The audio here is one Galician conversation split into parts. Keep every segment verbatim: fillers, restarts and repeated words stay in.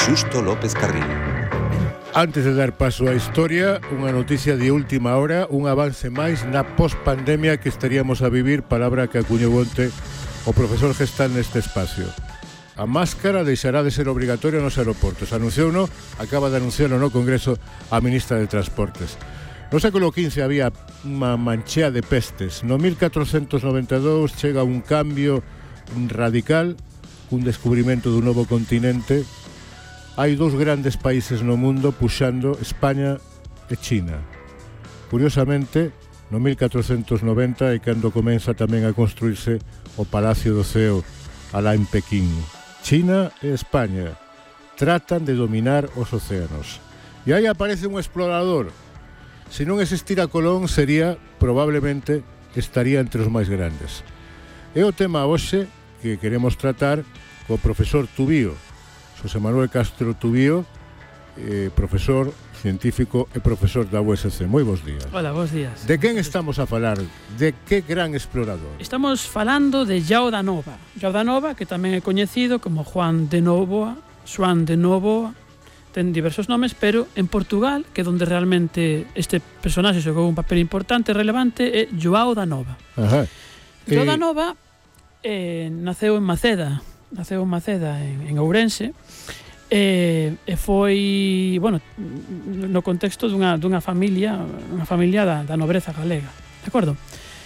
Xusto López Carril. Antes de dar paso á historia, unha noticia de última hora, un avance máis na post-pandemia que estaríamos a vivir, palabra que acuñou onte o profesor Gestal neste espacio. A máscara deixará de ser obrigatoria nos aeroportos. Anunciouno, acaba de anunciarlo no Congreso a ministra de Transportes. No século quince había unha manchea de pestes. No mil catrocentos noventa e dous chega un cambio radical, un descubrimento dun novo continente. Hai dous grandes países no mundo puxando, España e China. Curiosamente, no mil catrocentos noventa é cando comeza tamén a construirse o Palacio do Ceo alá en Pequín. China e España tratan de dominar os océanos. E aí aparece un explorador. Se non existira Colón, sería, probablemente, estaría entre os máis grandes. É o tema hoxe que queremos tratar co profesor Tubío, José Manuel Castro Tubío, eh, profesor, científico e profesor da U S C. Moi bons días. Hola, bons días. De quen estamos a falar? De que gran explorador? Estamos falando de João da Nova. João da Nova, que tamén é coñecido como Juan de Novoa, Xuan de Novoa, ten diversos nomes, pero en Portugal, que é onde realmente este personaxe xogou un papel importante e relevante, é João da Nova. Ajá. João Eh, da Nova eh, naceu en Maceda, naceu en Maceda, en, en Ourense, e, e foi, bueno, no contexto dunha, dunha familia, unha familia da, da nobreza galega, de acordo?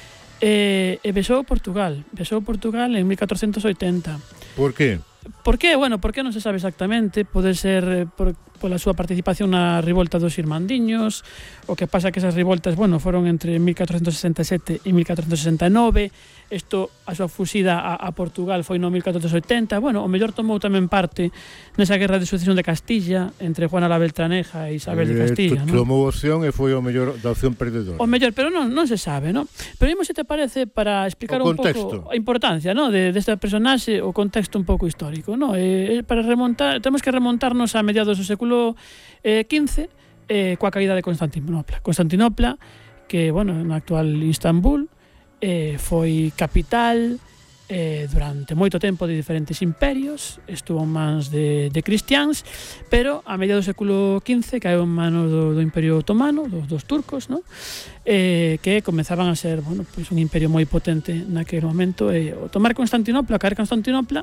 E, e besou Portugal, besou Portugal en mil catrocentos oitenta. Por que? Por que? Bueno, por que non se sabe exactamente. Pode ser eh, por, pola súa participación na revolta dos Irmandiños. O que pasa que esas revoltas, bueno, foron entre mil catrocentos sesenta e sete e mil catrocentos sesenta e nove. Isto, a súa fusida a, a Portugal foi no mil catrocentos oitenta. Bueno, o mellor tomou tamén parte nesa guerra de sucesión de Castilla entre Juana la Beltraneja e Isabel de Castilla, eh, non? Tomou opción e foi o mellor da opción perdedora. O mellor, pero non, non se sabe, non? Pero imos, se te parece, para explicar O un contexto. pouco a importancia, non, de deste personaxe, o contexto un pouco histórico, non? Eh, para remontar, temos que remontarnos a mediados do século eh, quince, eh, coa caída de Constantinopla. Constantinopla, que, bueno, na actual Istambul, eh, foi capital eh, durante moito tempo de diferentes imperios, estuvo en mans de, de cristiáns, pero a mediados do século quince caeu en manos do, do Imperio Otomano, dos, dos turcos, ¿no? eh, que comenzaban a ser, bueno, pues un imperio moi potente naquele momento. E o tomar Constantinopla, caer Constantinopla,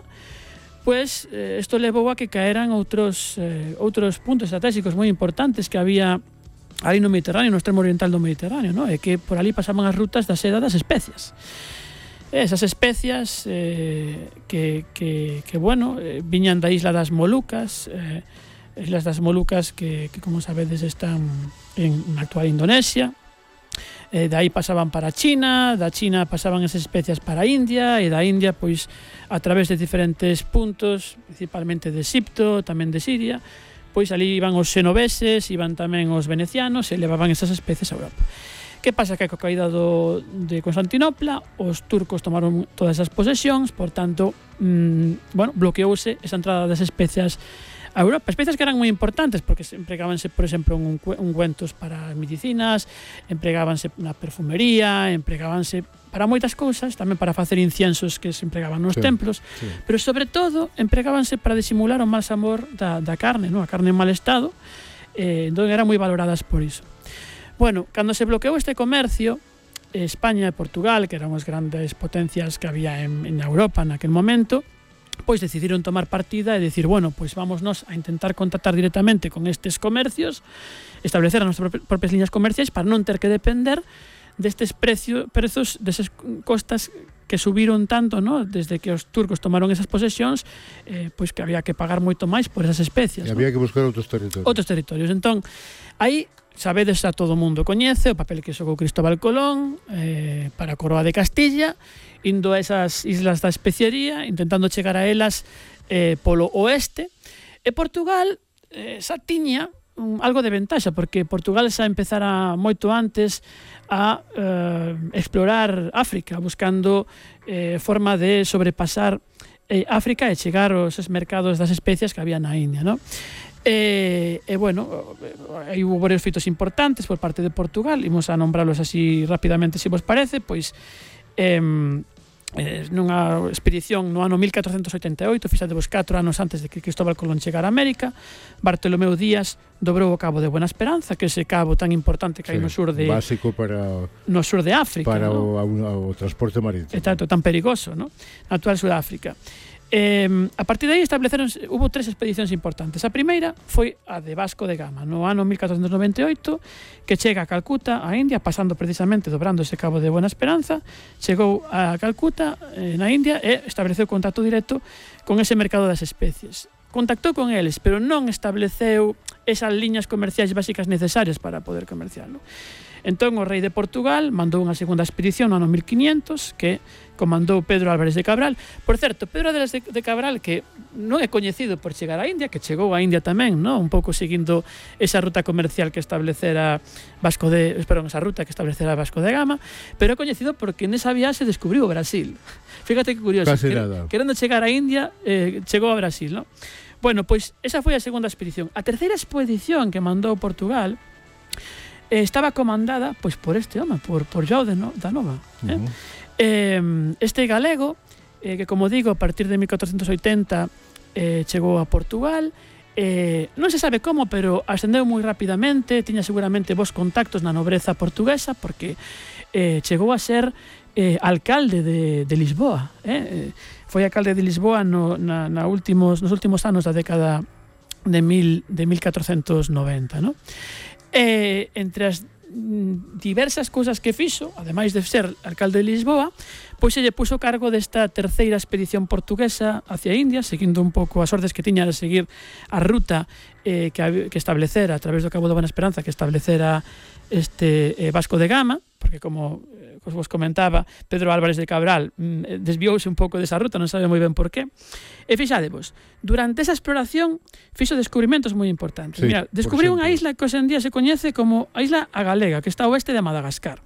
pues eh, isto levou a que caeran outros, eh, outros puntos estratégicos moi importantes que había ali no Mediterráneo, no extremo oriental do Mediterráneo, ¿no? E que por ali pasaban as rutas da seda das especias. Esas especias eh, que, que, que, bueno, eh, viñan da isla das Molucas, eh, islas das Molucas que, que, como sabedes, están en na actual Indonesia. Eh, de aí pasaban para China, da China pasaban esas especias para a India, e da India, pois, a través de diferentes puntos, principalmente de Egipto, tamén de Siria, pois ali iban os xenoveses, iban tamén os venecianos e levaban esas especies a Europa. Que pasa? Que coa caída do, de Constantinopla, os turcos tomaron todas esas posesións, por tanto, mmm, bueno, bloqueouse esa entrada das especias a Europa. Especias que eran moi importantes, porque empregábanse, por exemplo, en ungüentos para medicinas, empregábanse na perfumería, empregábanse para moitas cousas, tamén para facer inciensos que se empregaban nos sí, templos, sí. Pero sobre todo empregábanse para disimular o mal sabor da, da carne, ¿no? A carne en mal estado, eh, entón eran moi valoradas por iso. Bueno, cando se bloqueou este comercio, España e Portugal, que eran as grandes potencias que había en, en Europa naquel momento, pois decidiron tomar partida e decir, bueno, pois vámonos a intentar contactar directamente con estes comercios, establecer as nosas propias liñas comerciais para non ter que depender destes precios, prezos, desas costas que subiron tanto, ¿no? Desde que os turcos tomaron esas posesións, eh, pois que había que pagar moito máis por esas especias. E había, ¿no?, que buscar outros territorios. Outros territorios. Entón, aí, sabedes, a todo o mundo coñece o papel que xogou Cristóbal Colón eh, para a coroa de Castilla, indo a esas islas da especiería, intentando chegar a elas eh, polo oeste, e Portugal eh, xa tiña un, algo de ventaxa, porque Portugal xa empezara moito antes a eh, explorar África, buscando eh, forma de sobrepasar eh, África e chegar aos mercados das especias que había na India, ¿no? E, e bueno, aí hubo varios feitos importantes por parte de Portugal, imos a nombralos así rapidamente, se vos parece. Pois eh, eh, nunha expedición no ano mil catrocentos oitenta e oito, fixadevos catro anos antes de que Cristóbal Colón chegara a América. Bartolomeu Díaz dobrou o cabo de Buena Esperanza, que é ese cabo tan importante que hai sí, no sur de básico para no sur de África, para ¿no? o, o, o transporte marítimo. E tanto tan perigoso, ¿no? Na actual Sudáfrica. Eh, a partir de aí estableceron, hubo tres expedicións importantes. A primeira foi a de Vasco de Gama no ano mil catrocentos noventa e oito, que chega a Calcuta, a India, pasando precisamente dobrando ese cabo de Buena Esperanza. Chegou a Calcuta, eh, na India, e estableceu contacto directo con ese mercado das especies. Contactou con eles, pero non estableceu esas liñas comerciais básicas necesarias para poder comerciarlo. Entón o rei de Portugal mandou unha segunda expedición no ano mil quinientos, que comandou Pedro Álvarez de Cabral. Por certo, Pedro Álvarez de Cabral, que non é coñecido por chegar á India, que chegou á India tamén, ¿no? Un pouco seguindo esa ruta comercial que establecera Vasco de, perdón, esa ruta que establecera Vasco de Gama, pero é coñecido porque nesa viaxe descubriu o Brasil. Fíjate que curioso, Casi que, nada. querendo chegar á India, eh, chegou a Brasil, ¿no? Bueno, pois esa foi a segunda expedición. A terceira expedición que mandou Portugal eh, estaba comandada pois por este home, por, por João de no, da Nova. Eh? Uh-huh. Eh, este galego, eh, que como digo, a partir de mil catrocentos oitenta eh, chegou a Portugal, eh, non se sabe como, pero ascendeu moi rapidamente, tiña seguramente bons contactos na nobreza portuguesa, porque eh, chegou a ser eh, alcalde de, de Lisboa. Eh? Foi alcalde de Lisboa no, na, na últimos, nos últimos anos da década de, mil, de mil catrocentos noventa, ¿no? Eh, entre as diversas cousas que fixo, ademais de ser alcalde de Lisboa, pois se lle puso cargo desta terceira expedición portuguesa hacia India, seguindo un pouco as ordes que tiña de seguir a ruta eh, que, que establecera a través do Cabo de Buena Esperanza, que establecera este eh, Vasco de Gama, porque como eh, vos comentaba, Pedro Álvarez de Cabral mm, desviouse un pouco desa ruta, non sabe moi ben por qué. E fixadevos, durante esa exploración fixo descubrimentos moi importantes. Sí, Mira, descubriu unha isla que hoxe en día se coñece como a isla Agalega, que está ao oeste de Madagascar.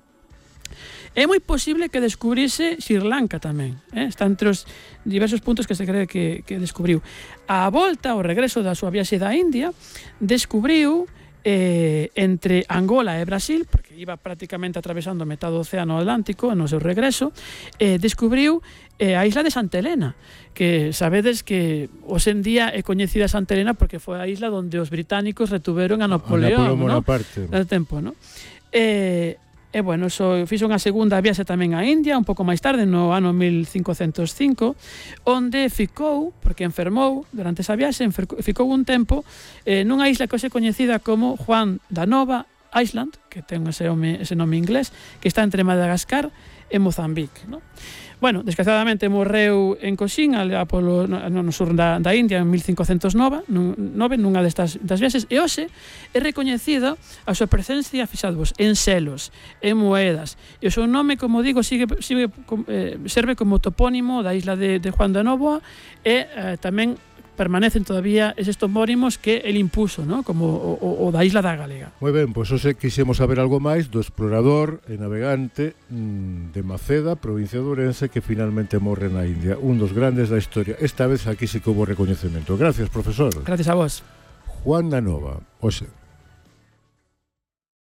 É moi posible que descubrise Sri Lanka tamén, eh? Está entre os diversos puntos que se cree que, que descubriu. A volta, ao regreso da súa viaxe da India, descubriu eh, entre Angola e Brasil, porque iba prácticamente atravesando metade do océano Atlántico no seu regreso, eh, descubriu eh, a isla de Santa Helena, que sabedes que hoxe en día é coñecida Santa Helena porque foi a isla onde os británicos retuveron a Napoleón, a Napoleón Bonaparte, ¿no? No tempo, ¿no? Eh, E, bueno, so, fixo unha segunda viaxe tamén a India, un pouco máis tarde, no ano mil cincocentos cinco, onde ficou, porque enfermou durante esa viaxe, ficou un tempo eh, nunha isla que hoxe coñecida como Juan da Nova Island, que ten ese nome, ese nome inglés, que está entre Madagascar e Mozambique, ¿no? Bueno, desgraciadamente morreu en Coxín, polo, no, no sur da, da India, en mil cincocentos nove, nunha destas das viaxes, e hoxe é recoñecido a súa presencia, fixadvos, en selos, en moedas, e o seu nome, como digo, sigue, sigue, eh, serve como topónimo da isla de, de Juan de Novoa, e eh, tamén permanecen todavía eses topónimos que el impuso, ¿no? Como o, o, o da isla da Galega. Moi ben, pois hoxe quixemos saber algo máis do explorador e navegante mmm, de Maceda, provincia de Ourense, que finalmente morre na India, un dos grandes da historia. Esta vez aquí sí que houbo recoñecemento. Gracias, profesor. Gracias a vos. Juan da Nova, hoxe.